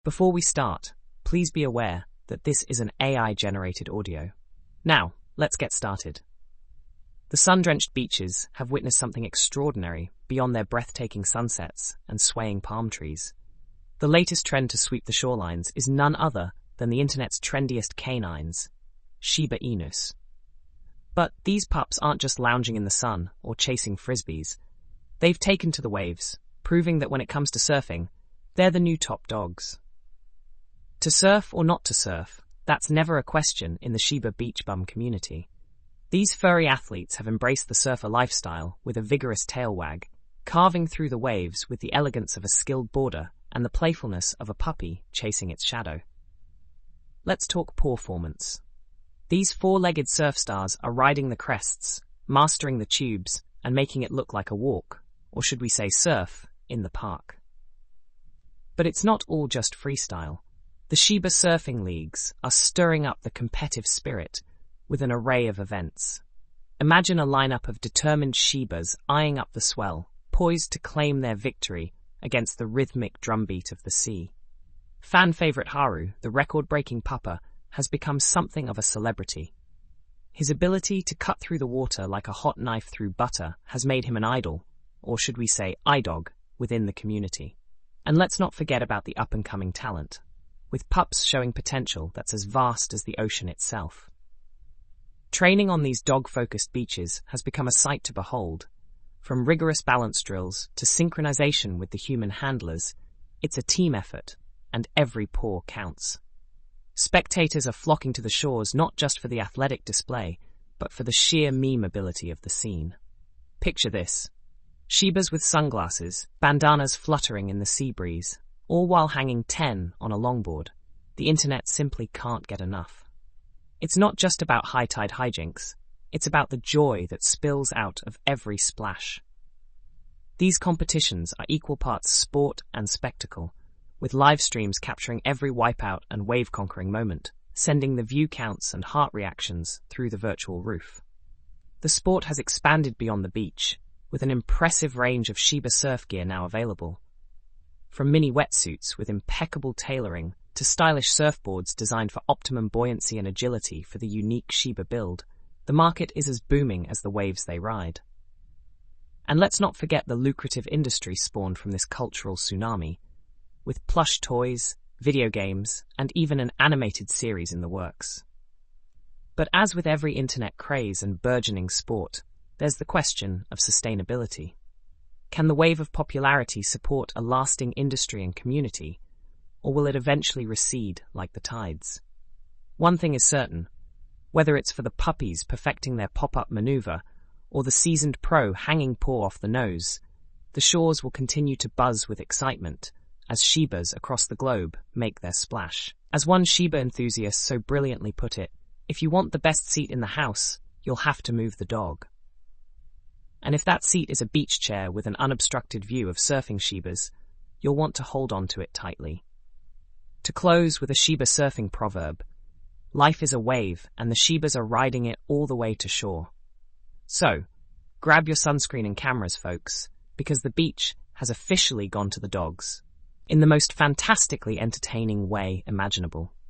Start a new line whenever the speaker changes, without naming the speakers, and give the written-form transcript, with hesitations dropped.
Before we start, please be aware that this is an AI-generated audio. Now, let's get started. The sun-drenched beaches have witnessed something extraordinary beyond their breathtaking sunsets and swaying palm trees. The latest trend to sweep the shorelines is none other than the internet's trendiest canines, Shiba Inus. But these pups aren't just lounging in the sun or chasing frisbees. They've taken to the waves, proving that when it comes to surfing, they're the new top dogs. To surf or not to surf, that's never a question in the Shiba beach bum community. These furry athletes have embraced the surfer lifestyle with a vigorous tail wag, carving through the waves with the elegance of a skilled boarder and the playfulness of a puppy chasing its shadow. Let's talk paw-formance. These four-legged surf stars are riding the crests, mastering the tubes, and making it look like a walk, or should we say surf, in the park. But it's not all just freestyle. The Shiba surfing leagues are stirring up the competitive spirit with an array of events. Imagine a lineup of determined Shibas eyeing up the swell, poised to claim their victory against the rhythmic drumbeat of the sea. Fan favorite Haru, the record-breaking pupper, has become something of a celebrity. His ability to cut through the water like a hot knife through butter has made him an idol, or should we say idog, within the community. And let's not forget about the up-and-coming talent, with pups showing potential that's as vast as the ocean itself. Training on these dog-focused beaches has become a sight to behold. From rigorous balance drills to synchronization with the human handlers, it's a team effort, and every paw counts. Spectators are flocking to the shores not just for the athletic display, but for the sheer meme ability of the scene. Picture this. Shibas with sunglasses, bandanas fluttering in the sea breeze, all while hanging 10 on a longboard. The internet simply can't get enough. It's not just about high-tide hijinks, it's about the joy that spills out of every splash. These competitions are equal parts sport and spectacle, with live streams capturing every wipeout and wave-conquering moment, sending the view counts and heart reactions through the virtual roof. The sport has expanded beyond the beach, with an impressive range of Shiba surf gear now available. From mini wetsuits with impeccable tailoring to stylish surfboards designed for optimum buoyancy and agility for the unique Shiba build, the market is as booming as the waves they ride. And let's not forget the lucrative industry spawned from this cultural tsunami, with plush toys, video games, and even an animated series in the works. But as with every internet craze and burgeoning sport, there's the question of sustainability. Can the wave of popularity support a lasting industry and community, or will it eventually recede like the tides? One thing is certain, whether it's for the puppies perfecting their pop-up maneuver or the seasoned pro hanging paw off the nose, the shores will continue to buzz with excitement as Shibas across the globe make their splash. As one Shiba enthusiast so brilliantly put it, if you want the best seat in the house, you'll have to move the dog. And if that seat is a beach chair with an unobstructed view of surfing Shibas, you'll want to hold on to it tightly. To close with a Shiba surfing proverb, life is a wave and the Shibas are riding it all the way to shore. So, grab your sunscreen and cameras, folks, because the beach has officially gone to the dogs, in the most fantastically entertaining way imaginable.